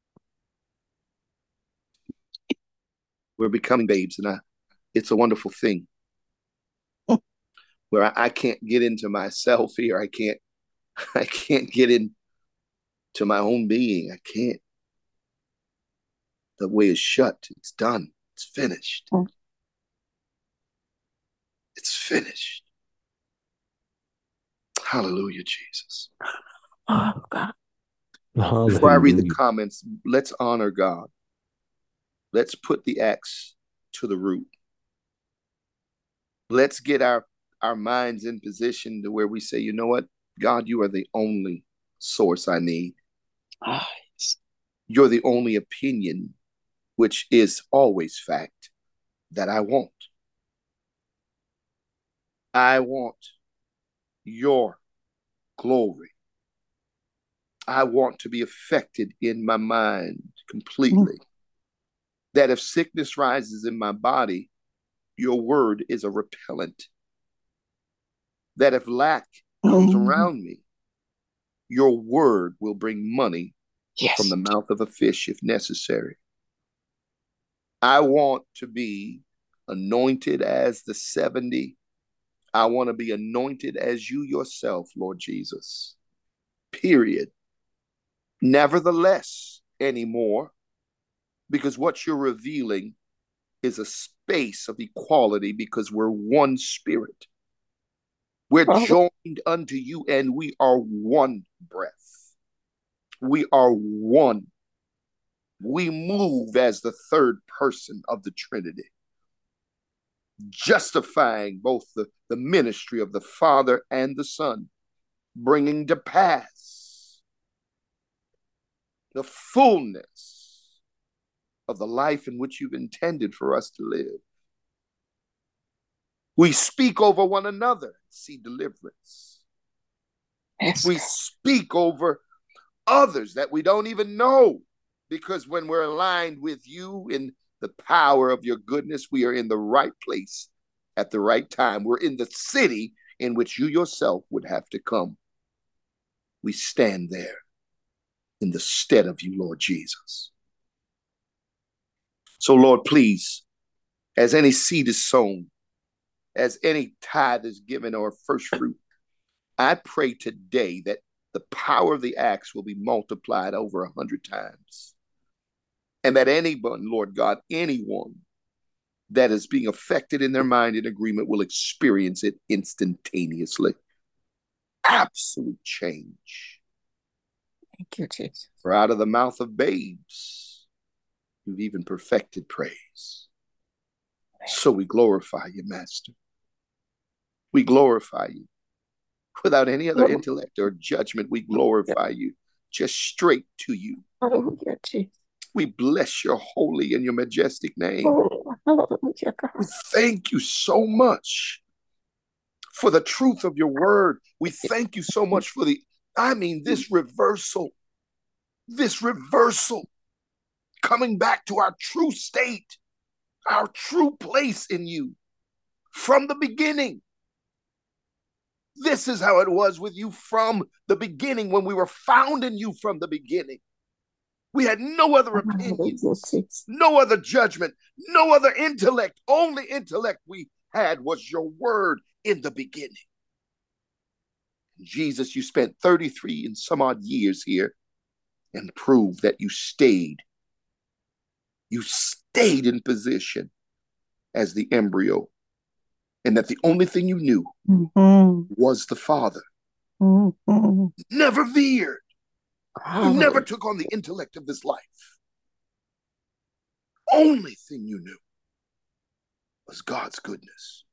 We're becoming babes, and I, it's a wonderful thing. Where I, I can't get into myself here. I can't, I can't get into my own being. I can't. The way is shut. It's done. It's finished. Mm. It's finished. Hallelujah, Jesus. Oh, God. Before I read the Hallelujah. comments, let's honor God. Let's put the axe to the root. Let's get our, our minds in position to where we say, you know what? God, you are the only source I need. Oh, yes. You're the only opinion, which is always fact, that I want. I want your glory. I want to be affected in my mind completely. Mm. That if sickness rises in my body, your word is a repellent. That if lack comes mm. around me, your word will bring money yes. from the mouth of a fish if necessary. I want to be anointed as the seventy. I want to be anointed as you yourself, Lord Jesus. Period. Nevertheless, anymore, because what you're revealing is a space of equality because we're one spirit. We're oh. joined unto you and we are one breath. We are one. We move as the third person of the Trinity, justifying both the, the ministry of the Father and the Son, bringing to pass the fullness of the life in which you've intended for us to live. We speak over one another and see deliverance. Yes, We God. speak over others that we don't even know, because when we're aligned with you in the power of your goodness, we are in the right place at the right time. We're in the city in which you yourself would have to come. We stand there in the stead of you, Lord Jesus. So, Lord, please, as any seed is sown, as any tithe is given or first fruit, I pray today that the power of the axe will be multiplied over a hundred times. And that anyone, Lord God, anyone that is being affected in their mind in agreement will experience it instantaneously. Absolute change. Thank you, Jesus. For out of the mouth of babes, you've even perfected praise. So we glorify you, Master. We glorify you. Without any other intellect or judgment, we glorify you. Just straight to you. Hallelujah, Jesus. We bless your holy and your majestic name. Oh, hallelujah, God. We thank you so much for the truth of your word. We thank you so much for the, I mean, this reversal, this reversal, coming back to our true state, our true place in you from the beginning. This is how it was with you from the beginning, when we were found in you from the beginning. We had no other opinions, no other judgment, no other intellect. Only intellect we had was your word in the beginning. Jesus, you spent thirty-three and some odd years here and proved that you stayed. You stayed in position as the embryo, and that the only thing you knew Mm-hmm. was the Father. Mm-hmm. Never veered. You Hallelujah. never took on the intellect of this life. Only thing you knew was God's goodness.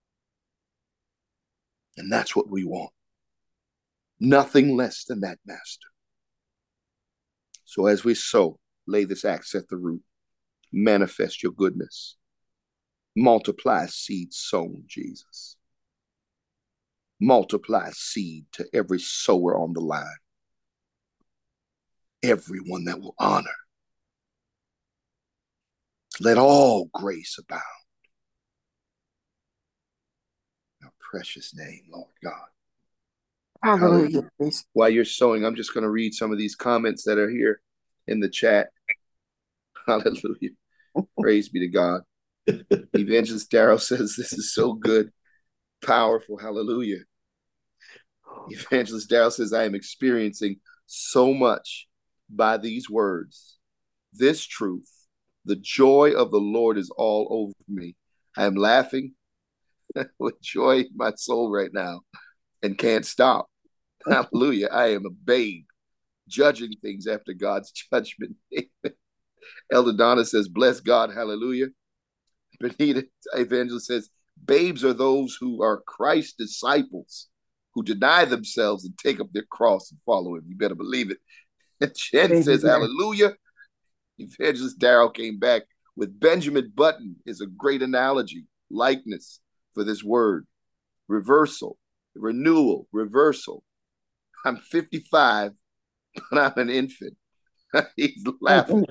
And that's what we want. Nothing less than that, Master. So as we sow, lay this axe at the root. Manifest your goodness. Multiply seed sown, Jesus. Multiply seed to every sower on the line. Everyone that will honor. Let all grace abound. In your precious name, Lord God. Hallelujah, Jesus. While you're sowing, I'm just going to read some of these comments that are here in the chat. Hallelujah. Praise be to God. Evangelist Darrell says, this is so good, powerful. Hallelujah. Evangelist Darrell says, I am experiencing so much by these words. This truth, the joy of the Lord is all over me. I am laughing with joy in my soul right now and can't stop. Hallelujah. I am a babe judging things after God's judgment. Elder Donna says, bless God. Hallelujah. Benita Evangelist says, babes are those who are Christ's disciples, who deny themselves and take up their cross and follow him. You better believe it. And Jen Amen. says, hallelujah. Evangelist Darrell came back with Benjamin Button is a great analogy, likeness for this word. Reversal, renewal, reversal. I'm fifty-five, but I'm an infant. He's laughing.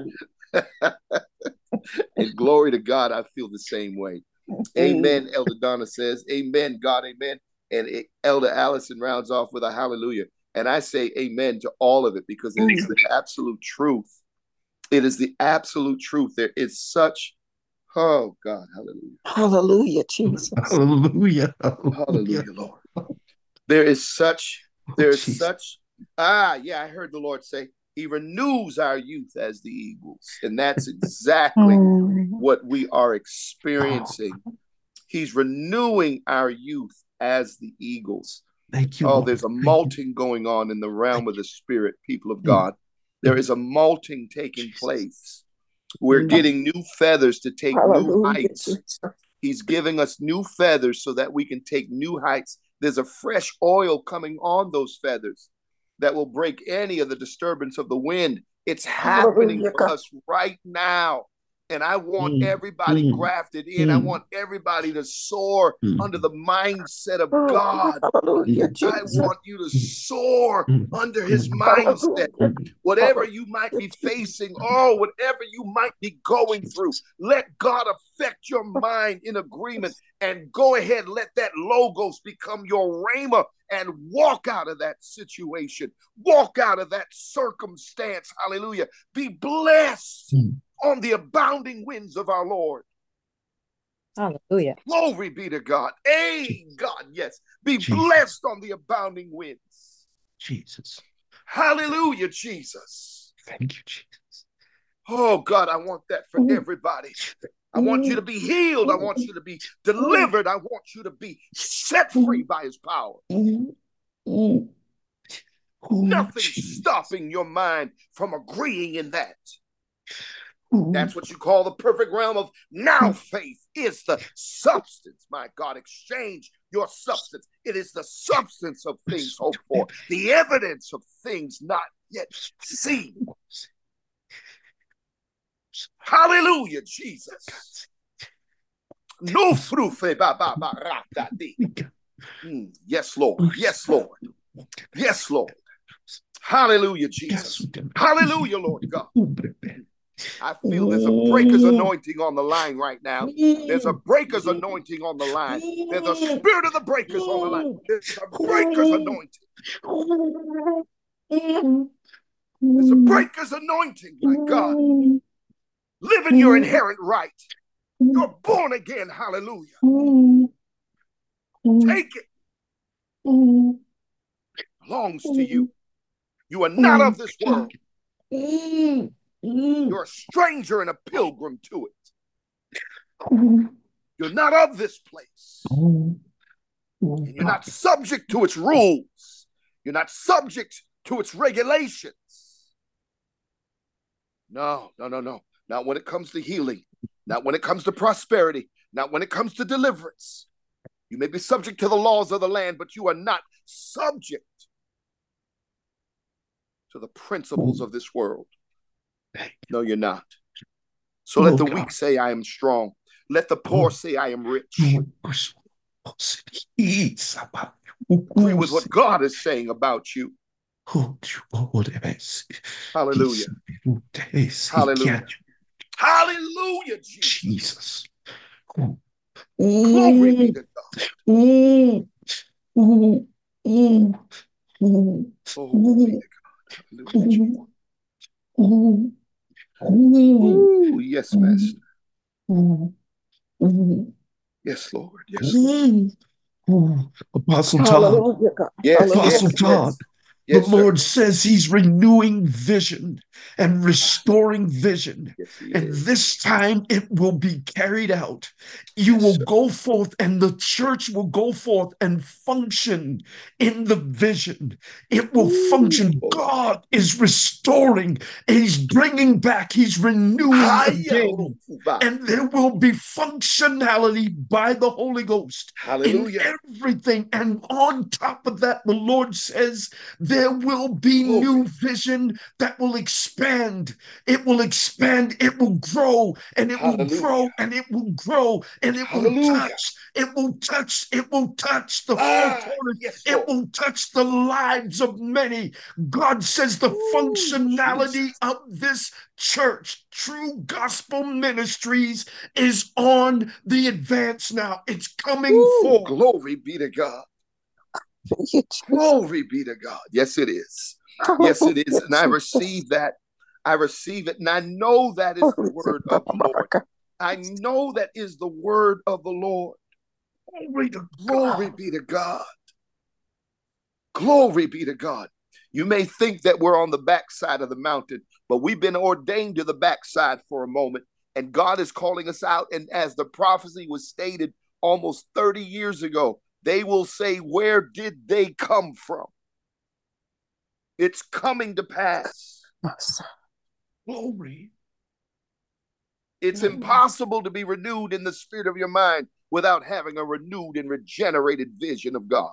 And glory to God, I feel the same way. Amen, Elder Donna says. Amen, God, amen. And it, Elder Allison rounds off with a hallelujah. And I say amen to all of it, because it is the absolute truth. It is the absolute truth. There is such, oh God, hallelujah. Hallelujah, Jesus. Hallelujah. Hallelujah, Lord. There is such, there is Jesus. such, ah, yeah, I heard the Lord say, he renews our youth as the eagles. And that's exactly Mm. what we are experiencing. He's renewing our youth as the eagles. Thank you, Oh, Lord. there's a Thank you. molting going on in the realm of the spirit, people of God. There is a molting taking place. We're getting new feathers to take new Hallelujah, heights. Jesus. He's giving us new feathers so that we can take new heights. There's a fresh oil coming on those feathers that will break any of the disturbance of the wind. It's happening Hallelujah, for God. us right now. And I want Mm, everybody mm, grafted in. I mm, want everybody to soar mm, under the mindset of Oh, God. hallelujah, mm, I Jesus. want you to soar mm, under his mm, mindset. Hallelujah. mm. Whatever Hallelujah, you might be Jesus. facing, oh, whatever you might be going through, Jesus. let God affect your mind in agreement and go ahead, let that logos become your rhema and walk out of that situation, walk out of that circumstance. Hallelujah. Be blessed Mm. on the abounding winds of our Lord. Hallelujah. Glory be to God. Hey, God, yes. Be Jesus. blessed on the abounding winds. Jesus. Hallelujah, Jesus. Thank you, Jesus. Oh, God, I want that for everybody. I want you to be healed. I want you to be delivered. I want you to be set free by his power. Mm, mm. Oh, Nothing Jesus. stopping your mind from agreeing in that. Oh, That's what you call the perfect realm of now faith is the substance. My God, exchange your substance. It is the substance of things hoped for, the evidence of things not yet seen. Hallelujah, Jesus. No frufe ba ba ba ra da di. Mm, Yes, Lord. Yes, Lord. Yes, Lord. Hallelujah, Jesus. Hallelujah, Lord God. I feel there's a breaker's anointing on the line right now. There's a breaker's anointing on the line. There's a spirit of the breakers on the line. There's a breaker's anointing. There's a breaker's anointing, my God. Live in your inherent right. You're born again. Hallelujah. Take it. It belongs to you. You are not of this world. You're a stranger and a pilgrim to it. You're not of this place. And you're not subject to its rules. You're not subject to its regulations. No, no, no, no. Not when it comes to healing. Not when it comes to prosperity. Not when it comes to deliverance. You may be subject to the laws of the land, but you are not subject to the principles of this world. No, you're not. So let the weak say, I am strong. Let the poor say, I am rich. Agree with what God is saying about you. Hallelujah. Hallelujah. Hallelujah, Jesus. Jesus. Glory be to God. Ooh, ooh, ooh, ooh, Glory be to God. Hallelujah, Jesus. ooh, Ooh, yes, Master. ooh, ooh, Yes, Lord. Yes, Lord. ooh, ooh. Apostle Todd, Hallelujah, God. Yes, Apostle yes, Hallelujah. Todd, yes. the Yes, sir. Lord says he's renewing vision and restoring vision. Yes, he And is. this time it will be carried out. You Yes, will sir. go forth and the church will go forth and function in the vision. It will function. Ooh, Lord. God is restoring and he's bringing back, he's renewing Hiya, again. Rukuba. And there will be functionality by the Holy Ghost in Hallelujah. everything. And on top of that, the Lord says there will be Glory. new vision that will expand. It will expand. It will grow and it will Hallelujah. grow and it will grow and it will Hallelujah. touch. It will touch. It will touch the four Ah, corners. yes, It Lord. will touch the lives of many. God says the Ooh, functionality Jesus. of this church, True Gospel Ministries, is on the advance now. It's coming Ooh, forth. glory be to God. Thank you, Jesus. Glory be to God. Yes, it is. Yes, it is. Hallelujah, And I Jesus. receive that. I receive it. And I know that is the word of the Lord. I know that is the word of the Lord. Glory to Glory God. be to God. Glory be to God. You may think that we're on the backside of the mountain, but we've been ordained to the backside for a moment. And God is calling us out. And as the prophecy was stated almost thirty years ago, they will say, where did they come from? It's coming to pass. Yes. Glory. It's Glory. impossible to be renewed in the spirit of your mind without having a renewed and regenerated vision of God.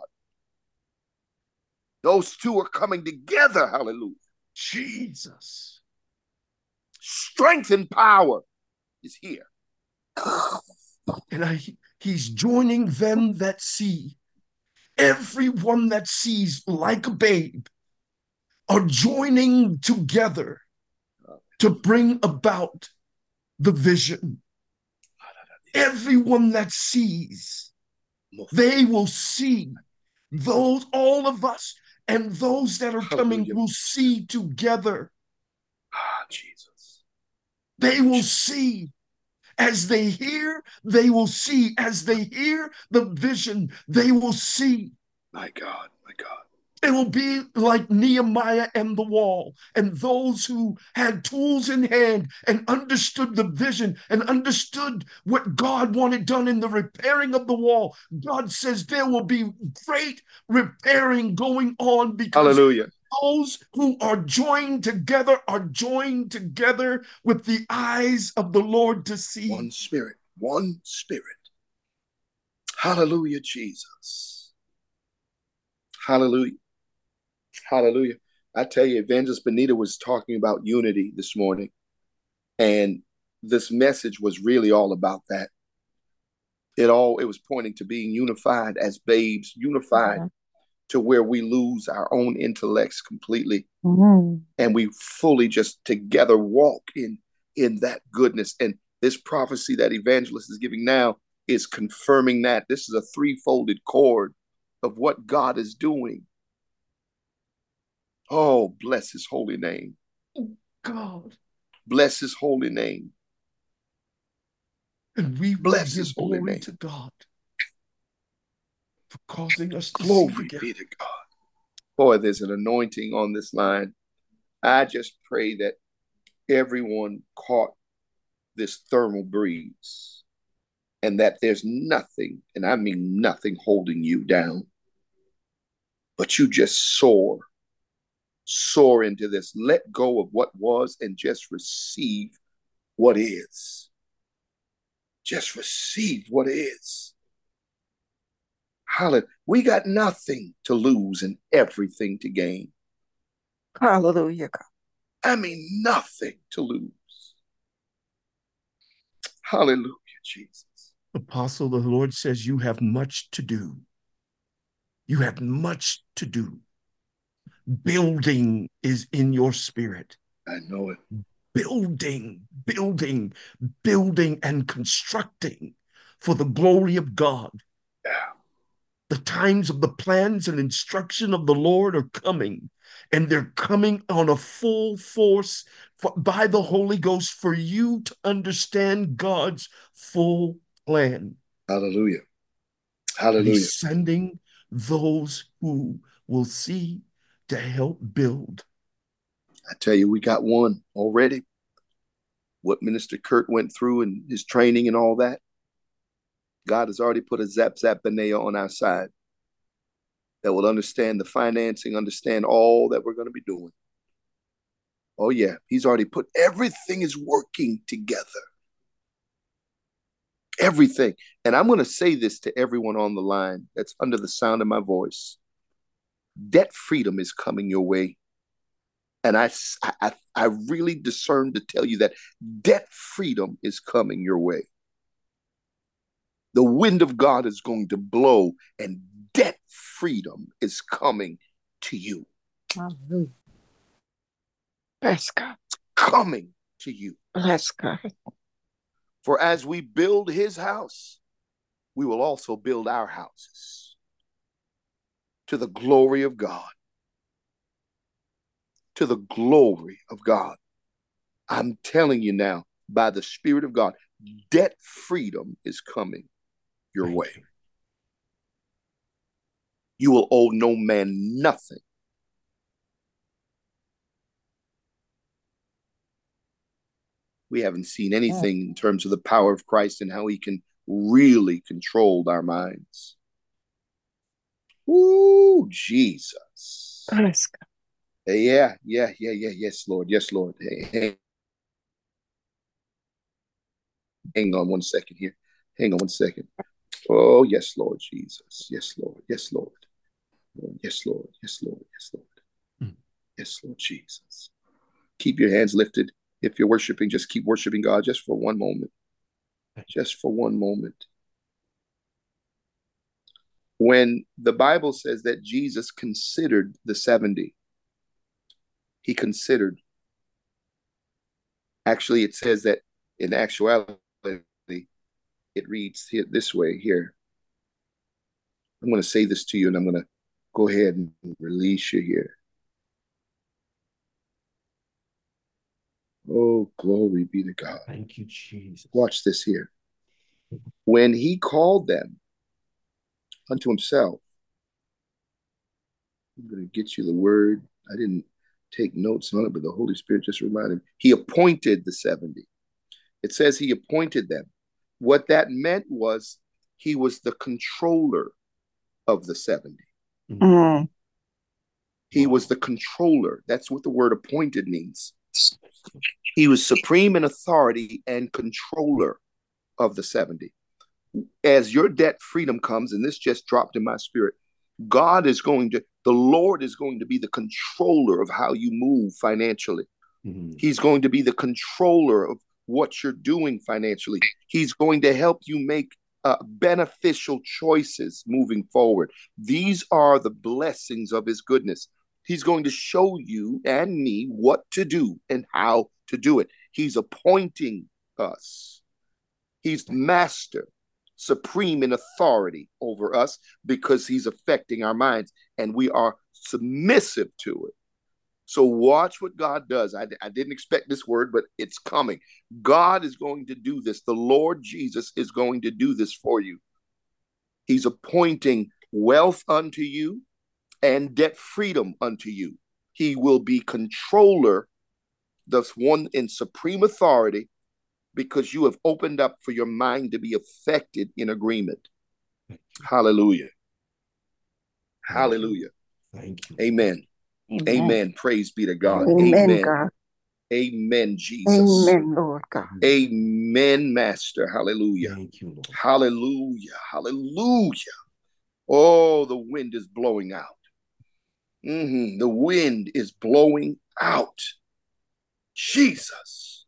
Those two are coming together. Hallelujah. Jesus. Strength and power is here. And I, he's joining them that see. Everyone that sees like a babe are joining together to bring about the vision. Everyone that sees, they will see. Those, all of us and those that are coming Hallelujah. will see together. Ah, Jesus. They will see. As they hear, they will see. As they hear the vision, they will see. My God, my God. It will be like Nehemiah and the wall, and those who had tools in hand and understood the vision and understood what God wanted done in the repairing of the wall. God says there will be great repairing going on because Hallelujah. those who are joined together are joined together with the eyes of the Lord to see. One spirit, one spirit. Hallelujah, Jesus. Hallelujah. Hallelujah. I tell you, Evangelist Benita was talking about unity this morning, and this message was really all about that. It all, it was pointing to being unified as babes, unified Mm-hmm. to where we lose our own intellects completely, Mm-hmm. and we fully just together walk in in that goodness. And this prophecy that Evangelist is giving now is confirming that. This is a three-folded cord of what God is doing. Oh, bless his holy name. God. Bless his holy name. And we will Bless give his holy glory name. to God for causing us to see Glory together. be to God. Boy, there's an anointing on this line. I just pray that everyone caught this thermal breeze and that there's nothing, and I mean nothing, holding you down, but you just soar, soar into this. Let go of what was and just receive what is. Just receive what is. Hallelujah. We got nothing to lose and everything to gain. Hallelujah, God. I mean, nothing to lose. Hallelujah, Jesus. Apostle, the Lord says you have much to do. You have much to do. Building is in your spirit. I know it. Building, building, building, and constructing for the glory of God. Yeah. The times of the plans and instruction of the Lord are coming, and they're coming on a full force for, by the Holy Ghost for you to understand God's full plan. Hallelujah. And Hallelujah. he's sending those who will see to help build. I tell you, we got one already. What Minister Kurt went through and his training and all that. God has already put a Zap Zap Benea on our side that will understand the financing, understand all that we're going to be doing. Oh, yeah. He's already put everything is working together. Everything. And I'm going to say this to everyone on the line that's under the sound of my voice. Debt freedom is coming your way. And I, I, I really discern to tell you that debt freedom is coming your way. The wind of God is going to blow, and debt freedom is coming to you. Hallelujah. Bless God. Coming to you. Bless God. For as we build his house, we will also build our houses to the glory of God. To the glory of God. I'm telling you now, by the Spirit of God, debt freedom is coming your Thank way. you. You will owe no man nothing. We haven't seen anything in terms of the power of Christ and how he can really control our minds. Ooh, Jesus. Bless God. Uh, Yeah, yeah, yeah, yeah. Yes, Lord. Yes, Lord. Hey, hey, hang on one second here. Hang on one second. Oh, yes, Lord Jesus. Yes, Lord. Yes, Lord. Yes, Lord. Yes, Lord. Yes, Lord. Mm. Yes, Lord Jesus. Keep your hands lifted. If you're worshiping, just keep worshiping God just for one moment. Just for one moment. When the Bible says that Jesus considered the seventy, he considered. Actually, it says that in actuality, it reads here this way here. I'm going to say this to you, and I'm going to go ahead and release you here. Oh, glory be to God. Thank you, Jesus. Watch this here. When he called them unto himself, I'm going to get you the word. I didn't take notes on it, but the Holy Spirit just reminded me. He appointed the seventy. It says he appointed them. What that meant was he was the controller of the seventy. Mm. He was the controller. That's what the word appointed means. He was supreme in authority and controller of the seventy. As your debt freedom comes, and this just dropped in my spirit, God is going to, the Lord is going to be the controller of how you move financially. Mm-hmm. He's going to be the controller of what you're doing financially. He's going to help you make uh, beneficial choices moving forward. These are the blessings of his goodness. He's going to show you and me what to do and how to do it. He's appointing us. He's master, supreme in authority over us because he's affecting our minds and we are submissive to it. So watch what God does. I, I didn't expect this word, but it's coming. God is going to do this. The Lord Jesus is going to do this for you. He's appointing wealth unto you and debt freedom unto you. He will be controller, thus one in supreme authority, because you have opened up for your mind to be affected in agreement. Hallelujah. Thank Hallelujah. You. Thank you. Amen. Amen. Amen. Praise be to God. Amen, Amen. God. Amen, Jesus. Amen, Lord God. Amen, Master. Hallelujah. Thank you, Lord. Hallelujah. Hallelujah. Oh, the wind is blowing out. Mm-hmm. The wind is blowing out. Jesus.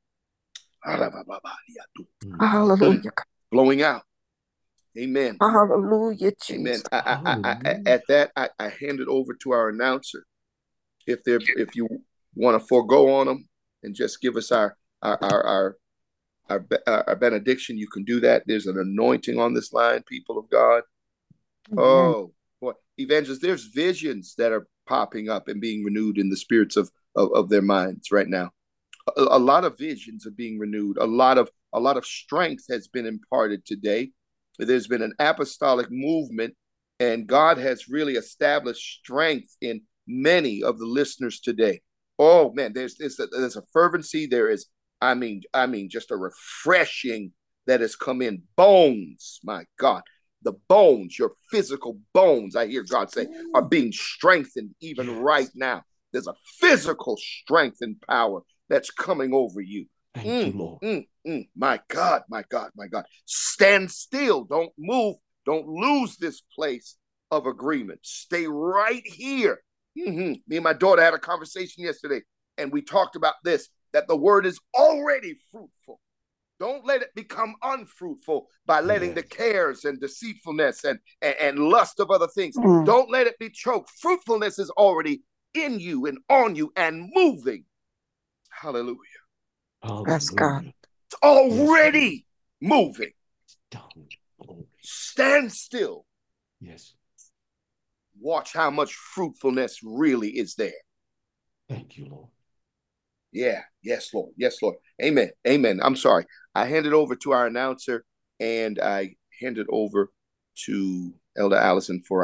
Hallelujah. God. Blowing out. Amen. Hallelujah, Amen. Jesus. I, I, I, I, at that, I, I hand it over to our announcer. If there, if you want to forego on them and just give us our our our our, our, our benediction, you can do that. There's an anointing on this line, people of God. Amen. Oh, boy, evangelists, there's visions that are popping up and being renewed in the spirits of of, of their minds right now. A, a lot of visions are being renewed. A lot of a lot of strength has been imparted today. There's been an apostolic movement, and God has really established strength in many of the listeners today. Oh man, there's there's a, there's a fervency. There is, I mean, I mean, just a refreshing that has come in. Bones, my God, the bones, your physical bones, I hear God say, are being strengthened even Yes. right now. There's a physical strength and power that's coming over you. Thank Mm, you, Lord. mm, mm. My God, my God, my God. Stand still. Don't move. Don't lose this place of agreement. Stay right here. Mm-hmm. Me and my daughter had a conversation yesterday, and we talked about this, that the word is already fruitful. Don't let it become unfruitful by letting Yes. the cares and deceitfulness and, and, and lust of other things. Mm. Don't let it be choked. Fruitfulness is already in you and on you and moving. Hallelujah. Yes, God. Hallelujah. It's already moving. Done. Glory. Stand still. Yes. Watch how much fruitfulness really is there. Thank you, Lord. Yeah. Yes, Lord. Yes, Lord. Amen. Amen. I'm sorry. I hand it over to our announcer and I hand it over to Elder Allison for